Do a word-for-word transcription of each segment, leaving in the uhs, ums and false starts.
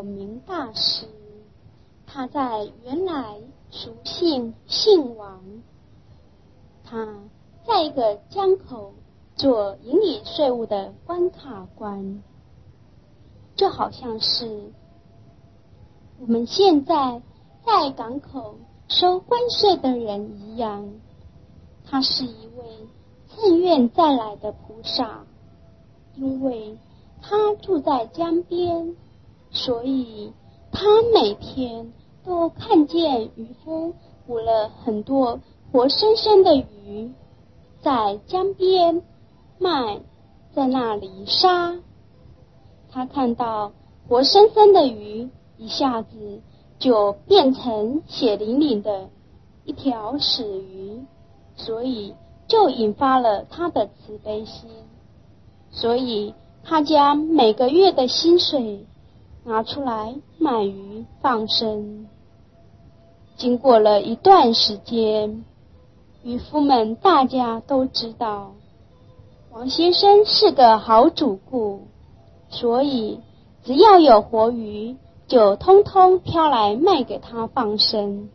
名大师，他在原来俗姓姓王，他在一个江口做营理税务的关卡官，就好像是我们现在在港口收关税的人一样。他是一位趁愿再来的菩萨，因为他住在江边，所以他每天都看见渔夫捕了很多活生生的鱼，在江边卖，在那里杀。他看到活生生的鱼一下子就变成血淋淋的一条死鱼，所以就引发了他的慈悲心，所以他将每个月的薪水拿出来买鱼放生。经过了一段时间，渔夫们大家都知道王先生是个好主顾，所以只要有活鱼就通通挑来卖给他放生。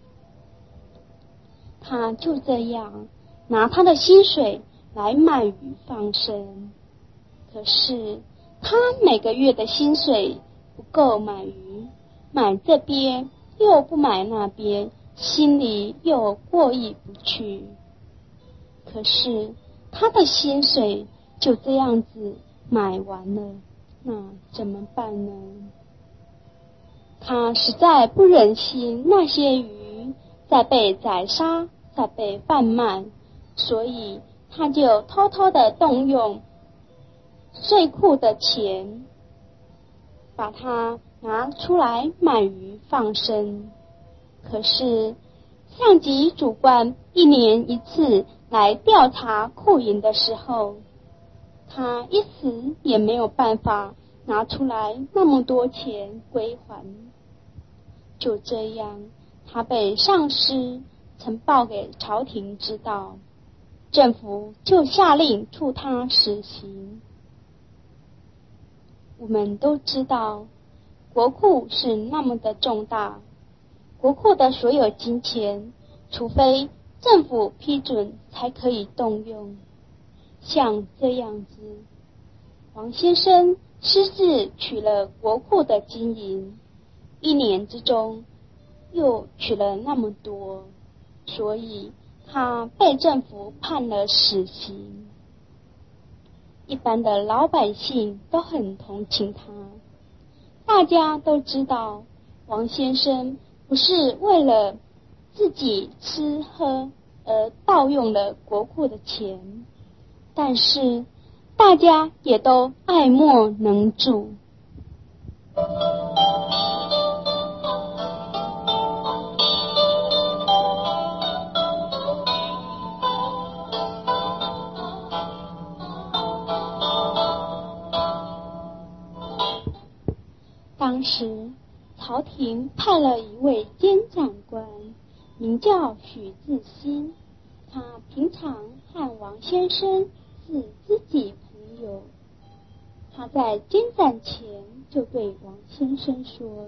他就这样拿他的薪水来买鱼放生，可是他每个月的薪水不够买鱼，买这边又不买那边，心里又过意不去。可是他的薪水就这样子买完了，那怎么办呢？他实在不忍心那些鱼再被宰杀，再被贩卖，所以他就偷偷的动用税库的钱，把它拿出来买鱼放生。可是上级主官一年一次来调查库银的时候，他一时也没有办法拿出来那么多钱归还。就这样，他被上司呈报给朝廷知道，政府就下令处他死刑。我们都知道国库是那么的重大，国库的所有金钱除非政府批准才可以动用。像这样子，王先生私自取了国库的金银，一年之中又取了那么多，所以他被政府判了死刑。一般的老百姓都很同情他，大家都知道王先生不是为了自己吃喝而盗用了国库的钱，但是大家也都爱莫能助。当时朝廷派了一位监长官，名叫许志新，他平常和王先生是知己朋友。他在监斩前就对王先生说，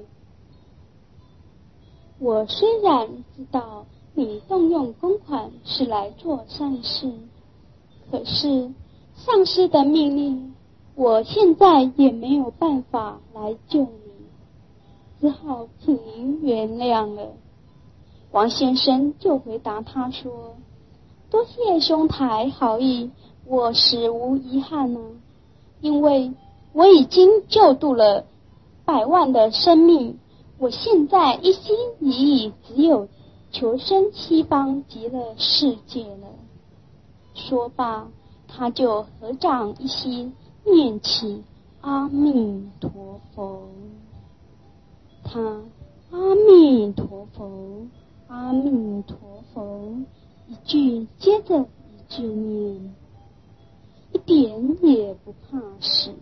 我虽然知道你动用公款是来做善事，可是上司的命令我现在也没有办法来救你，只好请您原谅了。王先生就回答他说，多谢兄台好意，我实无遗憾啊，因为我已经救度了百万的生命，我现在一心一意只有求生西方极乐世界了。说罢，他就合掌一心念起阿弥陀佛。他阿弥陀佛，阿弥陀佛，一句接着一句念，一点也不怕死。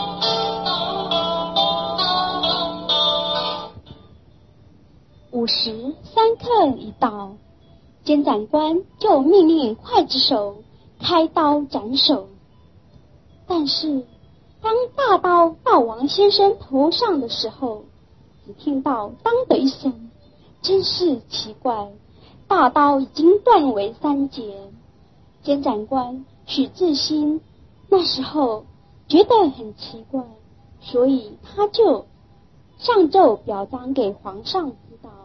五十时三刻一到，监斩官就命令刽子手开刀斩首。但是当大刀到王先生头上的时候，只听到当的一声，真是奇怪，大刀已经断为三截。监斩官许志新那时候觉得很奇怪，所以他就上奏表彰给皇上知道。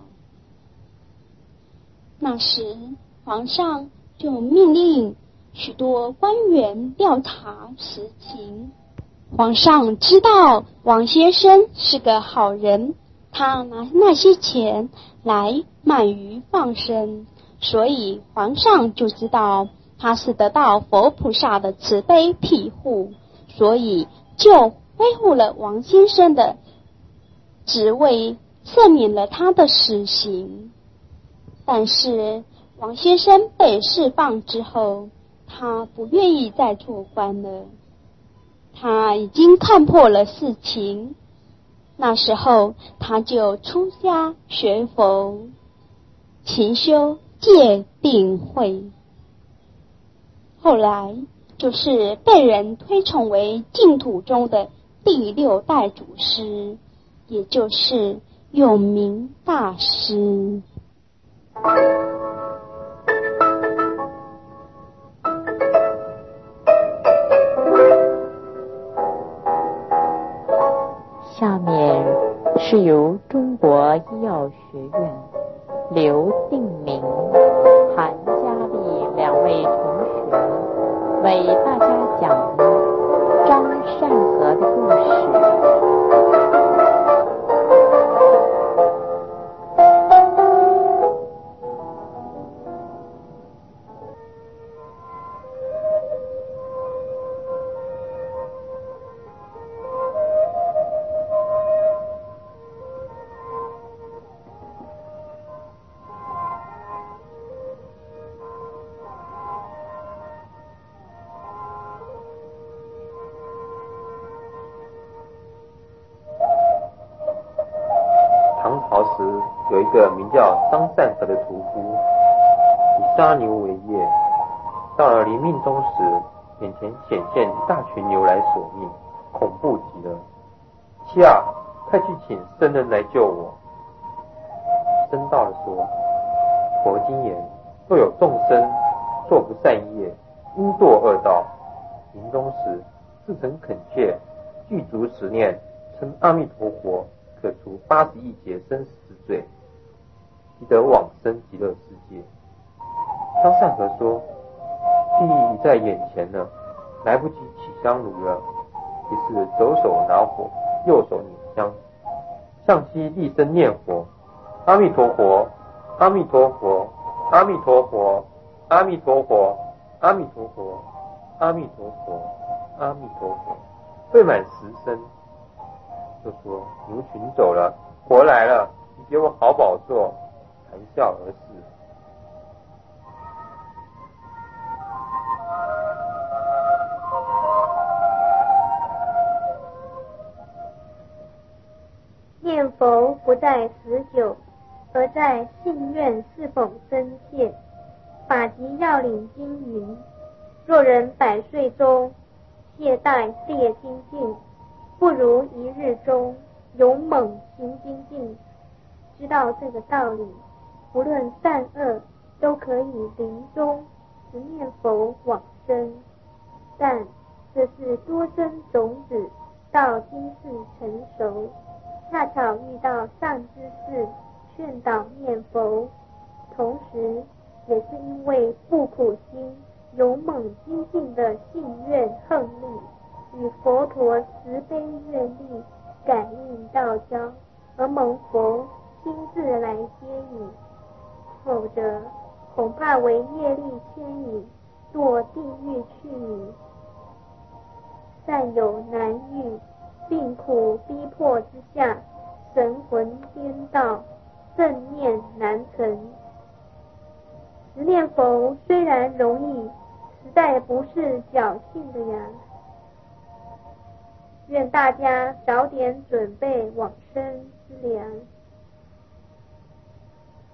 那时皇上就命令许多官员调查实情。皇上知道王先生是个好人，他拿那些钱来鳗鱼放生，所以皇上就知道他是得到佛菩萨的慈悲庇护，所以就恢复了王先生的职位，赦免了他的死刑。但是王先生被释放之后，他不愿意再做官了。他已经看破了事情，那时候他就出家学佛，勤修戒定慧。后来就是被人推崇为净土中的第六代祖师，也就是永明大师。 下面是由中国医药学院刘定明、韩佳丽两位同学为大家讲张善和的故事。 有一个名叫张善和的屠夫，以杀牛为业。到了临命终时，眼前显现一大群牛来索命，恐怖极了。妻啊，快去请僧人来救我。僧道了说：佛经言，若有众生做不善业，应堕恶道，临终时自诚恳切，具足十念，称阿弥陀佛，可除八十亿劫生死之罪，即得往生极乐世界。张善和说：地狱已在眼前了，来不及起香炉了。于是左手拿火，右手捻香，向西厉声念佛：阿弥陀佛，阿弥陀佛，阿弥陀佛，阿弥陀佛，阿弥陀佛，阿弥陀佛，阿弥陀佛，未满十声，就说：牛群走了，佛来了，你给我好宝座。谈笑而逝。 念佛不在持久，而在信愿是否深切。法集要领经云：若人百岁中懈怠劣精进，不如一日中勇猛行精进。知道这个道理，无论善恶都可以临终时念佛往生。但这是多生种子到今世成熟，恰巧遇到善知识劝导念佛，同时也是因为不苦心勇猛精进的信愿横力与佛陀慈悲愿力感应道交，而蒙佛亲自来接引，否则恐怕为业力牵引，堕地狱去矣。善有难遇，病苦逼迫之下，神魂颠倒，正念难成。十念佛虽然容易，实在不是侥幸的呀。愿大家早点准备往生之良。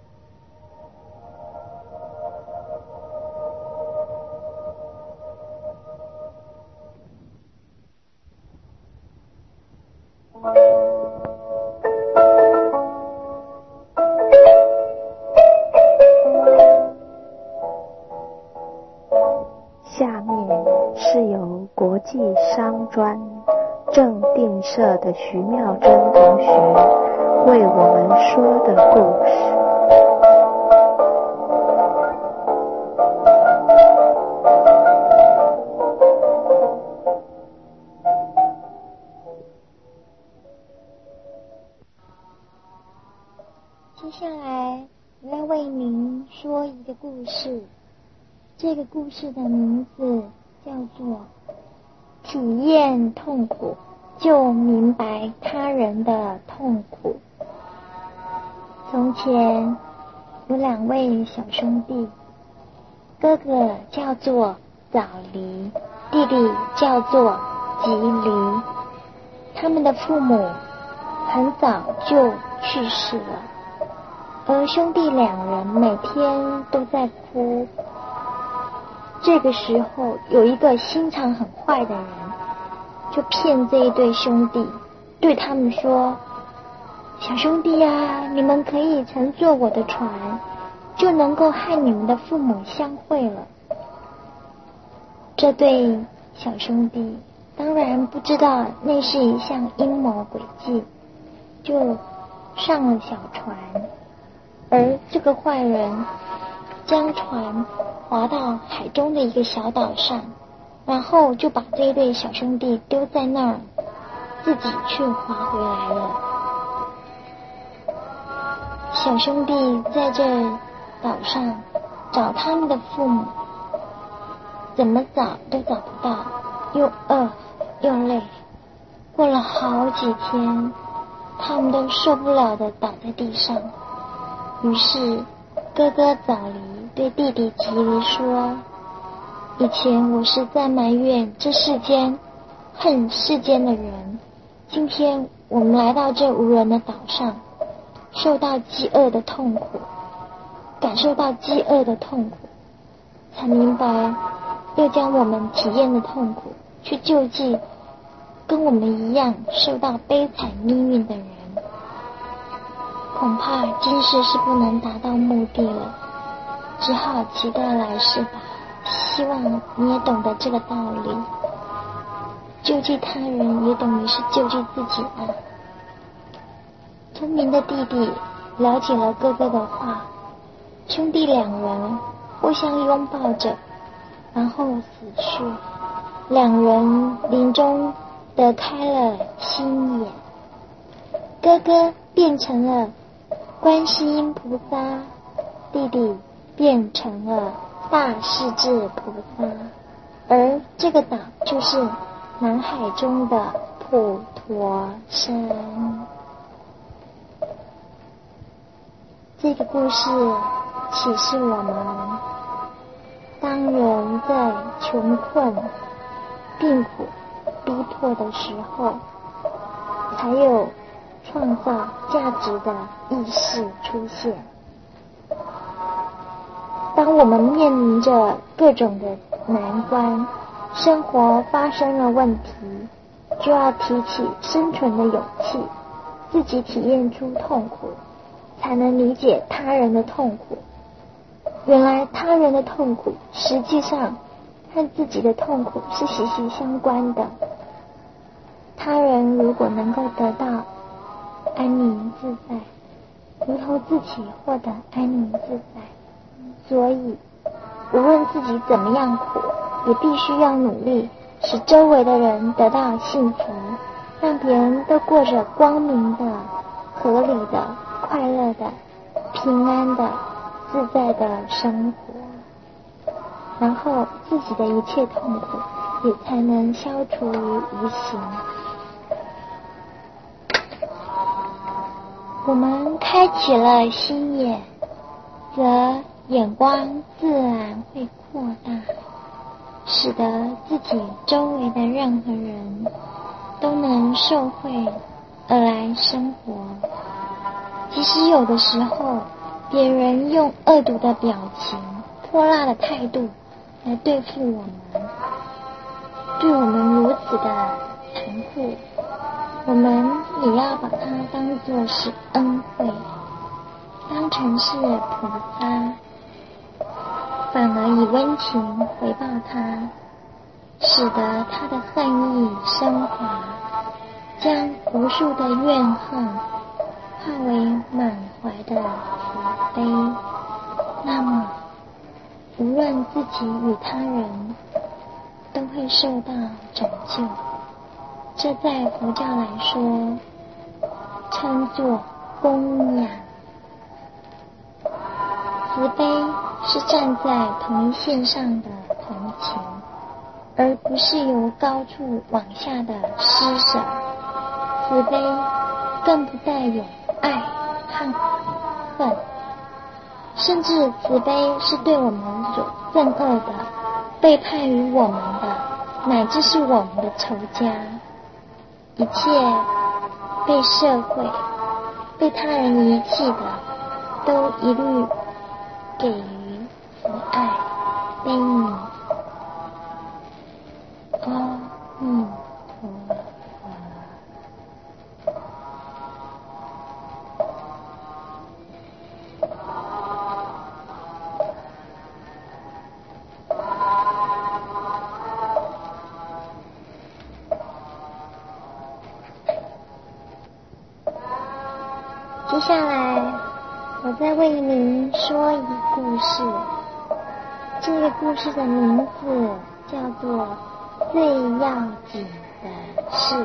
技商专正定社的徐妙珍同学为我们说的故事。 接下来我要为您说一个故事，这个故事的名字叫做体验痛苦就明白他人的痛苦。从前有两位小兄弟，哥哥叫做早离，弟弟叫做吉离。他们的父母很早就去世了，而兄弟两人每天都在哭。这个时候，有一个心肠很坏的人，就骗这一对兄弟，对他们说：小兄弟啊，你们可以乘坐我的船，就能够和你们的父母相会了。这对小兄弟当然不知道那是一项阴谋诡计，就上了小船。而这个坏人将船划到海中的一个小岛上，然后就把这一对小兄弟丢在那儿，自己却划回来了。小兄弟在这岛上找他们的父母，怎么找都找不到，又饿又累，过了好几天，他们都受不了的倒在地上。于是哥哥早离对弟弟吉离说：以前我是在埋怨这世间恨世间的人，今天我们来到这无人的岛上，受到饥饿的痛苦，感受到饥饿的痛苦，才明白要将我们体验的痛苦去救济跟我们一样受到悲惨命运的人。恐怕今世是不能达到目的了，只好期待来世吧。希望你也懂得这个道理，救济他人也等于是救济自己啊。聪明的弟弟了解了哥哥的话，兄弟两人互相拥抱着，然后死去。两人临终得开了心眼，哥哥变成了观世音菩萨，弟弟变成了大势至菩萨，而这个岛就是南海中的普陀山。这个故事启示我们，当人在穷困、病苦、逼迫的时候，才有创造价值的意识出现。当我们面临着各种的难关，生活发生了问题，就要提起生存的勇气，自己体验出痛苦，才能理解他人的痛苦。原来他人的痛苦实际上和自己的痛苦是息息相关的。他人如果能够得到安宁自在，如同自己获得安宁自在。所以无论自己怎么样苦，也必须要努力使周围的人得到幸福，让别人都过着光明的、合理的、快乐的、平安的、自在的生活，然后自己的一切痛苦也才能消除于无形。我们开启了心眼，则眼光自然会扩大，使得自己周围的任何人都能受惠而来生活。即使有的时候别人用恶毒的表情、泼辣的态度来对付我们，对我们如此的残酷，我们也要把它当作是恩惠，当成是菩萨，反而以温情回报他， 使得他的恨意升华，将无数的怨恨化为满怀的慈悲。那么无论自己与他人都会受到拯救，这在佛教来说称作供养。慈悲是站在同一线上的同情，而不是由高处往下的施舍。慈悲更不带有爱和恨，甚至慈悲是对我们所憎恶的、背叛于我们的，乃至是我们的仇家，一切被社会、被他人遗弃的，都一律给予慈爱悲悯。阿弥陀佛。接下来我再为您说一个故事，这个故事的名字叫做最要紧的事。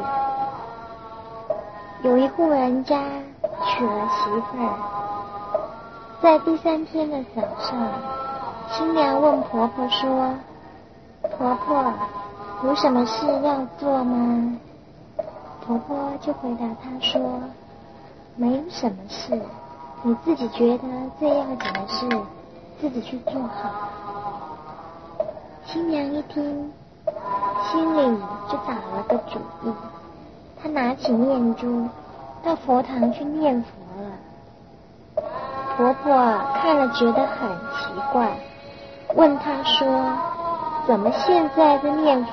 有一户人家娶了媳妇儿，在第三天的早上，新娘问婆婆说：婆婆，有什么事要做吗？婆婆就回答她说：没有什么事，你自己觉得最要紧的事自己去做好。新娘一听，心里就打了个主意，她拿起念珠到佛堂去念佛了。婆婆看了觉得很奇怪，问她说：怎么现在在念佛？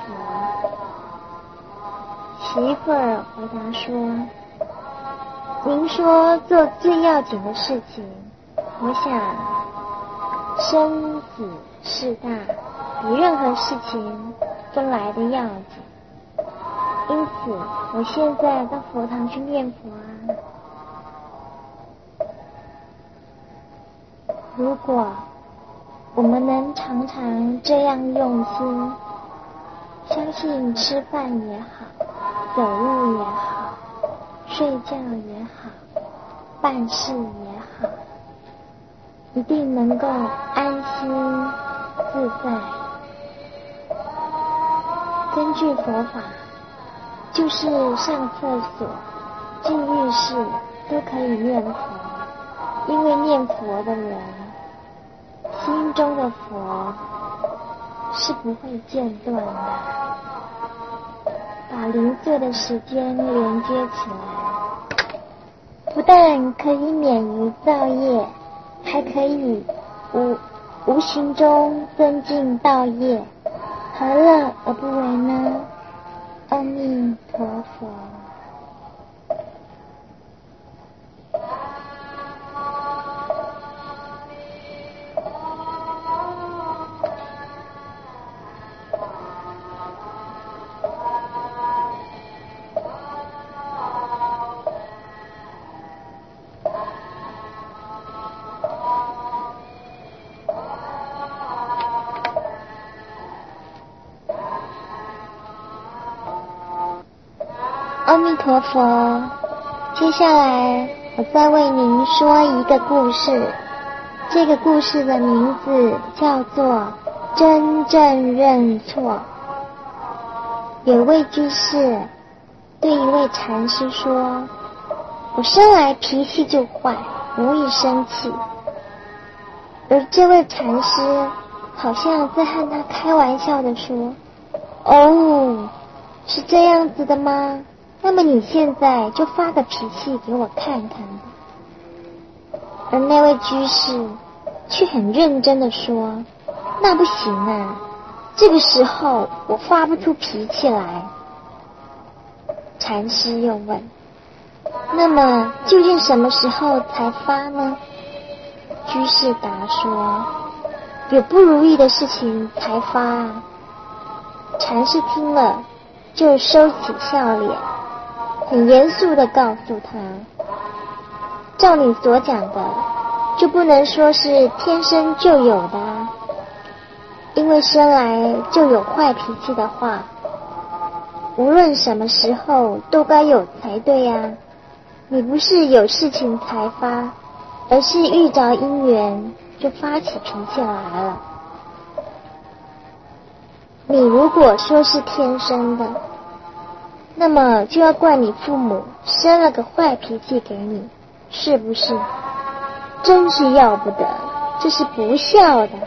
媳妇儿回答说：您说做最要紧的事情，我想生死事大，比任何事情都来得要紧，因此我现在到佛堂去念佛啊。如果我们能常常这样用心，相信吃饭也好，走路也好，睡觉也好，办事也好，一定能够安心自在。根据佛法，就是上厕所、进浴室都可以念佛，因为念佛的人心中的佛是不会间断的，把零碎的时间连接起来，不但可以免于造业，还可以无无形中增进道业，何乐而不为呢？阿弥陀佛。阿弥陀佛。接下来我再为您说一个故事，这个故事的名字叫做真正认错。有位居士对一位禅师说：我生来脾气就坏，容易生气。而这位禅师好像在和他开玩笑地说：哦，是这样子的吗？那么你现在就发个脾气给我看看吧。而那位居士却很认真地说：那不行啊，这个时候我发不出脾气来。禅师又问：那么究竟什么时候才发呢？居士答说：有不如意的事情才发啊。 禅师听了就收起笑脸，很严肃地告诉他，照你所讲的，就不能说是天生就有的啊，因为生来就有坏脾气的话，无论什么时候都该有才对啊。你不是有事情才发，而是遇着因缘就发起脾气来了。你如果说是天生的，那么就要怪你父母生了个坏脾气给你，是不是？真是要不得，这是不孝的。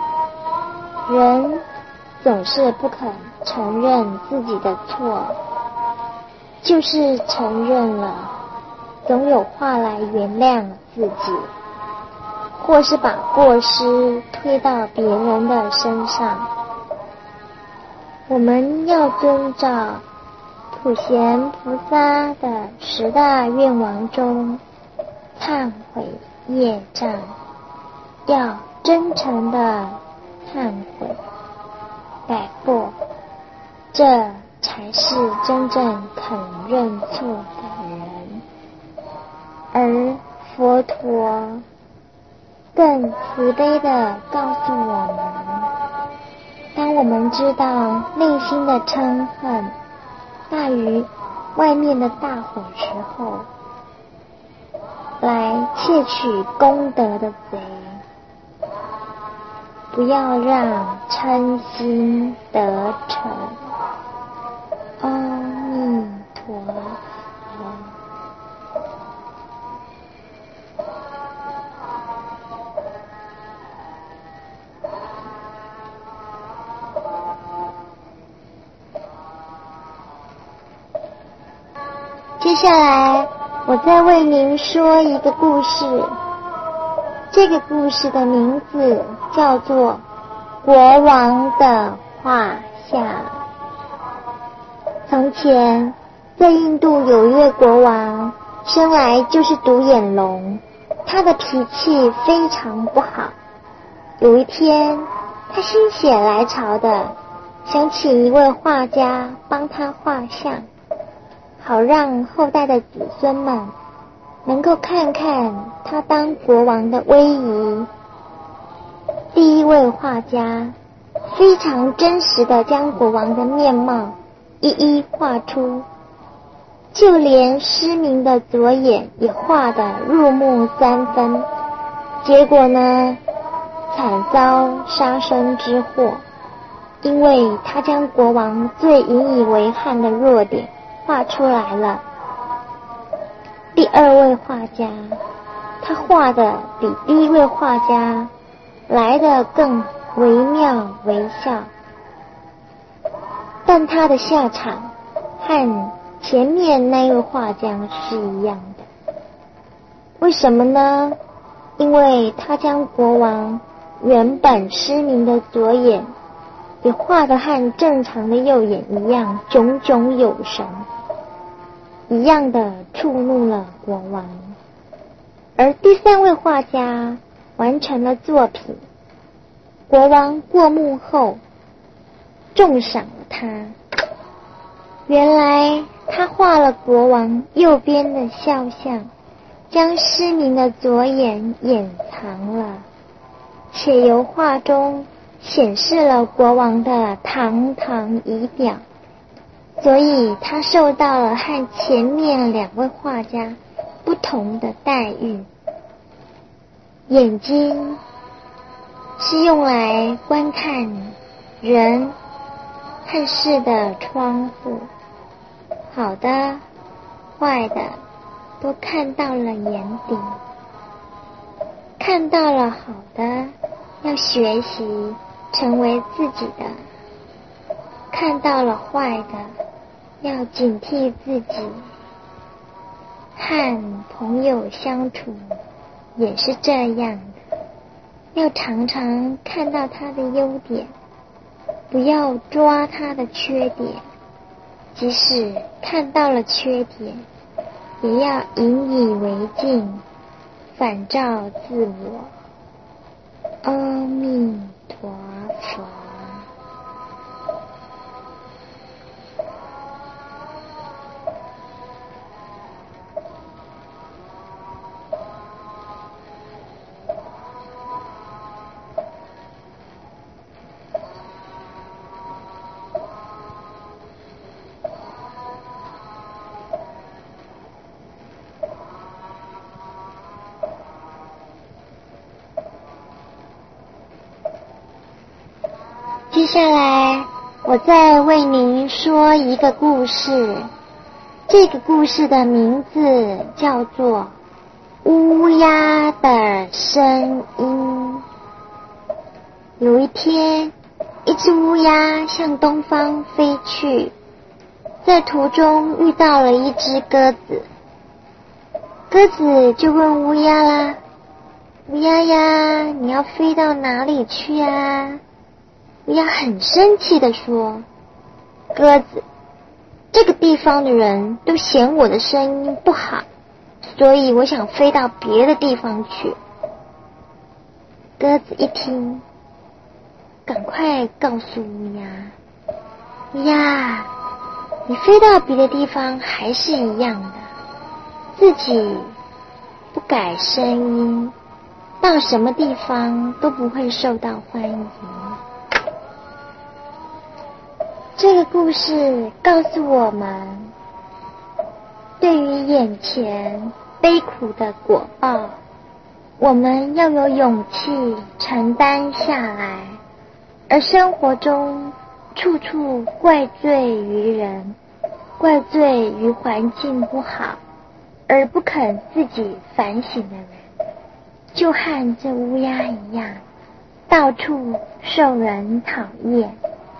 人总是不肯承认自己的错，就是承认了，总有话来原谅自己，或是把过失推到别人的身上。我们要遵照普贤菩萨的十大愿望中，忏悔业障，要真诚的忏悔改过，这才是真正肯认错的人。而佛陀更慈悲地告诉我们，当我们知道内心的嗔恨大于外面的大火时候，来窃取功德的贼，不要让嗔心得逞。阿弥陀佛。接下来我再为您说一个故事，这个故事的名字叫做《国王的画像》。从前在印度有一位国王，生来就是独眼龙，他的脾气非常不好。有一天，他心血来潮的想请一位画家帮他画像，好让后代的子孙们能够看看他当国王的威仪。第一位画家非常真实的将国王的面貌一一画出，就连失明的左眼也画得入木三分。结果呢，惨遭杀身之祸，因为他将国王最引以为憾的弱点画出来了。第二位画家，他画的比第一位画家来得更惟妙惟肖，但他的下场和前面那位画家是一样的。为什么呢？因为他将国王原本失明的左眼也画得和正常的右眼一样炯炯有神，一样的触怒了国王。而第三位画家完成了作品，国王过目后重赏了他。原来他画了国王右边的肖像，将失明的左眼掩藏了，且由画中显示了国王的堂堂仪表，所以他受到了和前面两位画家不同的待遇。眼睛是用来观看人和事的窗户，好的坏的都看到了眼底，看到了好的要学习成为自己的，看到了坏的要警惕自己。和朋友相处也是这样的，要常常看到他的优点，不要抓他的缺点，即使看到了缺点，也要引以为镜，反照自我。阿弥陀佛。 接下来我再为您说一个故事，这个故事的名字叫做乌鸦的声音。有一天，一只乌鸦向东方飞去，在途中遇到了一只鸽子。鸽子就问乌鸦啦：乌鸦呀，你要飞到哪里去啊？乌鸦很生气地说：鸽子，这个地方的人都嫌我的声音不好，所以我想飞到别的地方去。鸽子一听，赶快告诉乌鸦：乌鸦，你飞到别的地方还是一样的，自己不改声音，到什么地方都不会受到欢迎。这个故事告诉我们，对于眼前悲苦的果报，我们要有勇气承担下来，而生活中处处怪罪于人，怪罪于环境不好，而不肯自己反省的人，就和这乌鸦一样，到处受人讨厌。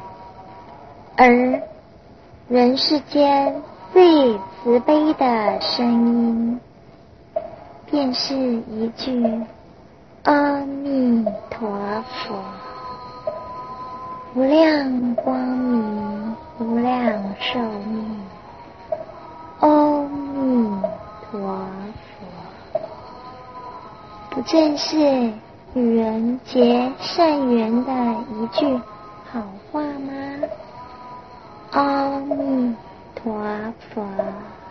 而人世间最慈悲的声音，便是一句阿弥陀佛，无量光明，无量寿命，阿弥陀佛。不正是与人结善缘的一句好话吗？阿弥陀佛。